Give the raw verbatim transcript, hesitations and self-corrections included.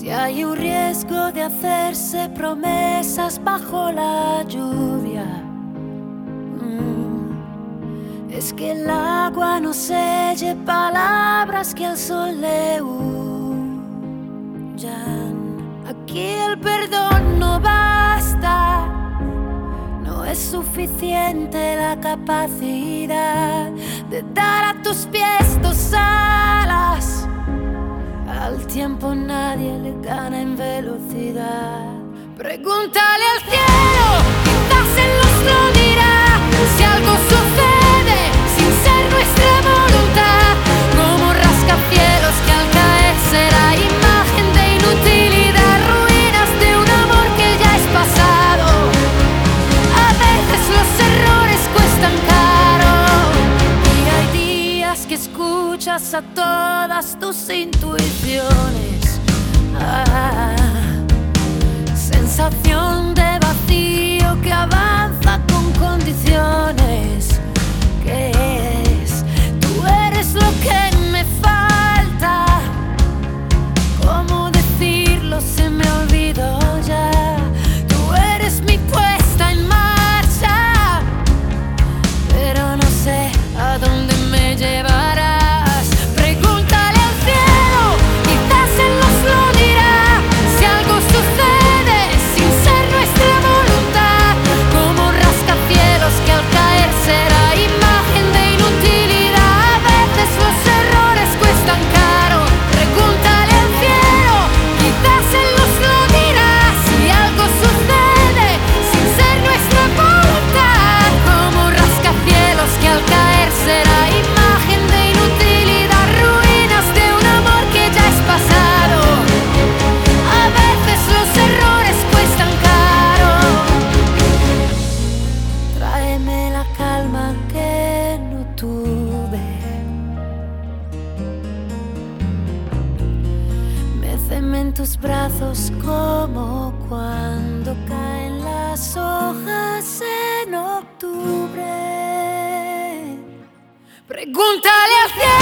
Si hay un riesgo de hacerse promesas bajo la lluvia, mm, es que el agua no selle palabras que al sol le huyan. Aquí el perdón no basta, no es suficiente la capacidad de dar a tus pies dos alas. Al tiempo nadie le gana en velocidad. Pregúntale al cielo, quizás él nos lo dirá. Si algo sucede sin ser nuestra voluntad, como rascacielos que al caer será imagen de inutilidad, ruinas de un amor que ya es pasado. A veces los errores cuestan caro y hay días que escuchas a todas tus intuiciones. Ah, sensación de vacío que avanza con condiciones. ¿Qué es? Tú eres lo que me falta. ¿Cómo decirlo? Se me olvidó ya. Tú eres mi puesta en marcha, pero no sé a dónde me llevarás. Pregúntale al cielo, quizás él nos lo dirá. Si algo sucede sin ser nuestra voluntad, como rascacielos que al caer será imagen de inutilidad. A veces los errores cuestan caro. Pregúntale al cielo, quizás él nos lo dirá. Si algo sucede sin ser nuestra voluntad, como rascacielos que al caer será imagen de inutilidad, ruinas de un amor que ya es pasado. A veces los errores cuestan caro. Tráeme la calma que no tuve. Méceme en tus brazos como cuando caen las hojas en octubre. Pregúntale al cielo.